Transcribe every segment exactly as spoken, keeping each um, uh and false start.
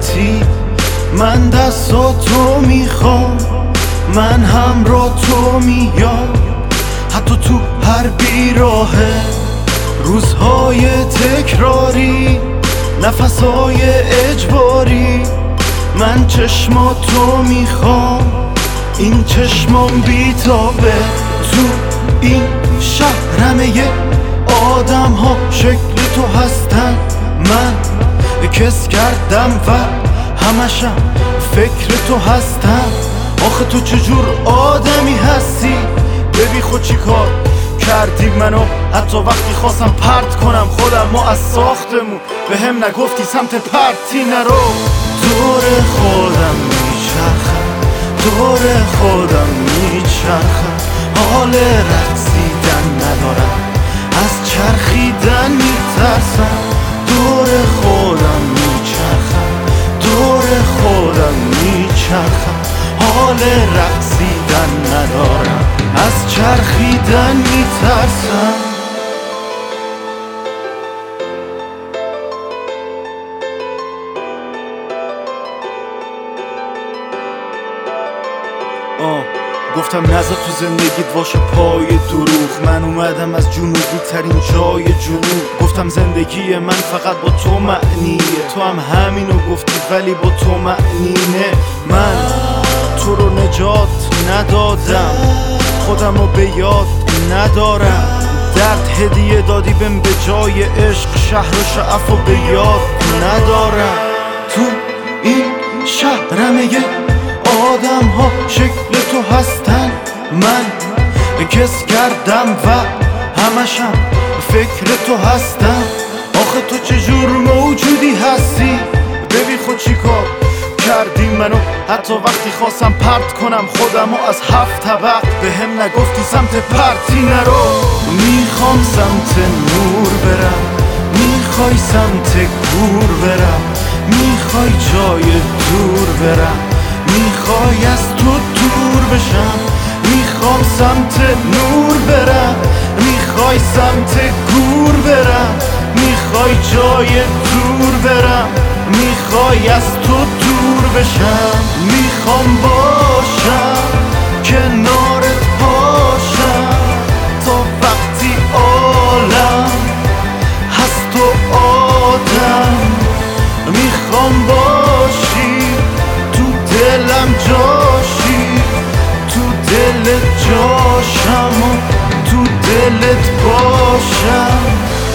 لعنتی من دستاتو میخوام، من همراه تو میام، حتی تو هر بیراهه، روزهای تکراری، نفسهای اجباری. من چشماتو میخوام، این چشمام بیتابه. تو این شهرمه آدم ها شکل تو هستن، من کس کردم و همشم فکر تو هستم. آخه تو چجور آدمی هستی؟ ببین خود چی کار کردی منو، حتی وقتی خواستم پرت کنم خودم ما از ساختمون، به هم نگفتی سمت پرتی نرو. دور خودم میچرخم، دور خودم میچرخم، حال رقصیدن ندارم، از چرخیدن میترسم. دور خودم میچرخم، دور خودم میچرخم، حال رقصیدن ندارم، از چرخیدن میترسم. آه گفتم نذار تو زندگیت واشه پای دروغ، من اومدم از جنوبی ترین جای جنوب. گفتم زندگی من فقط با تو معنیه، تو هم همینو گفتی ولی با تو معنینه. من تو رو نجات ندادم، خودم رو به یاد ندارم. درد هدیه دادی بهم به جای عشق، شهر و شعف رو به یاد ندارم. تو این شهرمه آدم ها شکل تو هستن، من کس کردم و همشم فکر تو هستم. آخه تو چجور موجودی هستی؟ ببین خود چی کار کردی منو، حتی وقتی خواستم پرت کنم خودمو از هفت طبق، به هم نگفتی سمت پرتی نرو. میخوام سمت نور برم، میخوای سمت گور برم، میخوای جای دور برم، میخوای از تو دور بشم. میخوام سمت نور برم، میخوای سمت گور برم، میخوای جای دور برم، میخوای از تو دور بشم. میخوام باشم کنارت باشم تا وقتی عالم هست و آدم. میخوام باشی تو دلم جاشی، تو دلت جاشم و تو دلت باشم.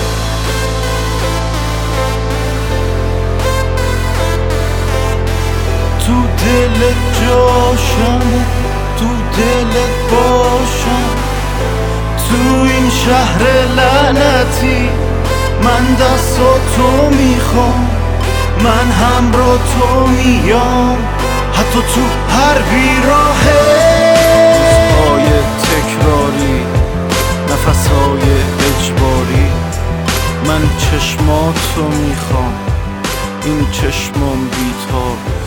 تو دلت جاشم و تو دلت باشم. تو این شهر لعنتی من دستاتو میخوام، من همراه تو میام، حتی تو هر بیراهه، روزهای تکراری، نفسهای اجباری. من چشماتو میخوام، این چشمام بیتابه.